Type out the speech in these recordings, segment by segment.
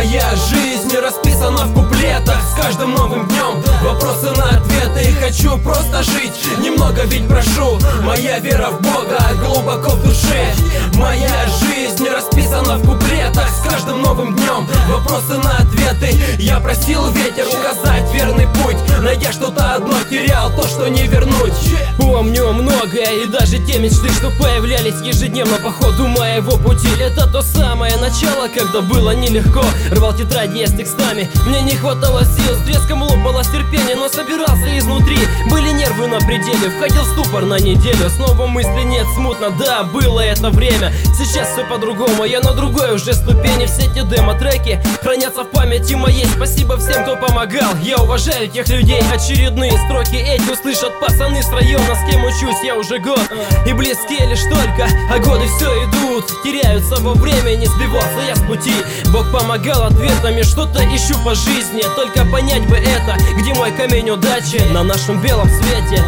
Моя жизнь расписана в куплетах. С каждым новым днем вопросы на ответы. И хочу просто жить, немного ведь прошу. Моя вера в Бога глубоко в душе. Моя жизнь расписана в куплетах. С каждым новым днем вопросы на ответы. Я просил ветер указать верный путь, найдя что-то одно, терял то, что не вернуть. Помню многое и даже те мечты, что появлялись ежедневно по ходу моего пути. Это то самое начало, когда было нелегко. Рвал тетради я с текстами, мне не хватало сил. С треском лопалось терпение, но собирался изнутри. Были нервы на пределе, входил в ступор на неделю. Снова мысли нет, смутно, да, было это время. Сейчас все по-другому, я на другой уже ступени. Все эти демо-треки хранятся в памяти моей. Спасибо всем, кто помогал, я уважаю тех людей. Очередные строки эти услышат пацаны с района, с кем учусь я уже год. И близкие лишь только, а годы все идут, теряются во времени, сбивался я с пути. Бог помогал ответами, что-то ищу по жизни. Только понять бы это, где мой камень удачи на нашем белом свете.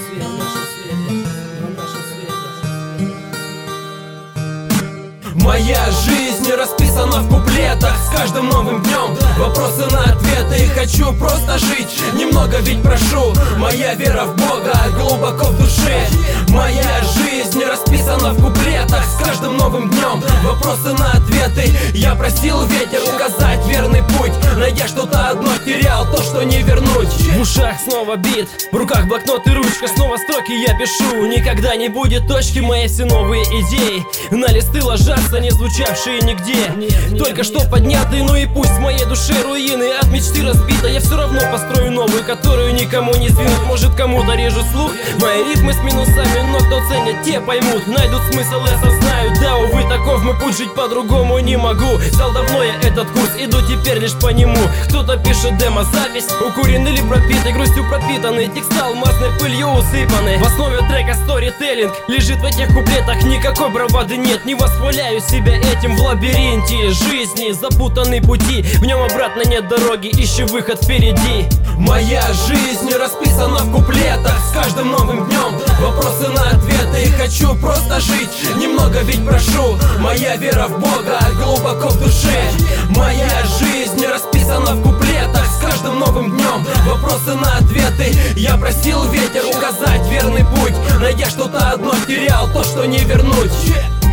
Моя жизнь расписана в куплетах. С каждым новым днем вопросы на ответы. И хочу просто жить, немного ведь прошу. Моя вера в Бога глубоко в душе. Моя жизнь расписана в куплетах. С каждым новым днем вопросы на ответы. Я просил ветер указать верный путь, найдя что-то одно, терял то, что не вернуть. В ушах снова бит, в руках блокнот и ручка, снова строки я пишу. Никогда не будет точки моей, все новые идеи на листы ложатся, не звучавшие нигде, только что поднятые. Ну и пусть в моей душе руины от мечты разбита, я все равно построю новую, которую никому не сдвинуть. Может, кому-то режу слух мои ритмы с минусами, но кто ценит, те поймут, найдут смысл и осознают. Да, увы, таков мой путь, жить по-другому не могу. Взял давно я этот курс, иду теперь лишь по нему. Кто-то пишет демо-запись, укуренный или пропитый, грустью пропитанный, текста алмазной пылью усыпаны. В основе трека сторителлинг лежит в этих куплетах, никакой бравады нет. Не восхваляю себя этим в лабиринте жизни, запутанные пути, в нем обратно нет дороги, ищу выход впереди. Моя жизнь расписана в куплетах. С каждым новым днем вопросы на ответы. И хочу просто жить, немного ведь прошу. Моя вера в Бога глубоко в душе. Моя жизнь расписана в куплетах. С каждым новым днем вопросы на ответы. Я просил ветер указать верный путь, найдя что-то одно, терял то, что не вернуть.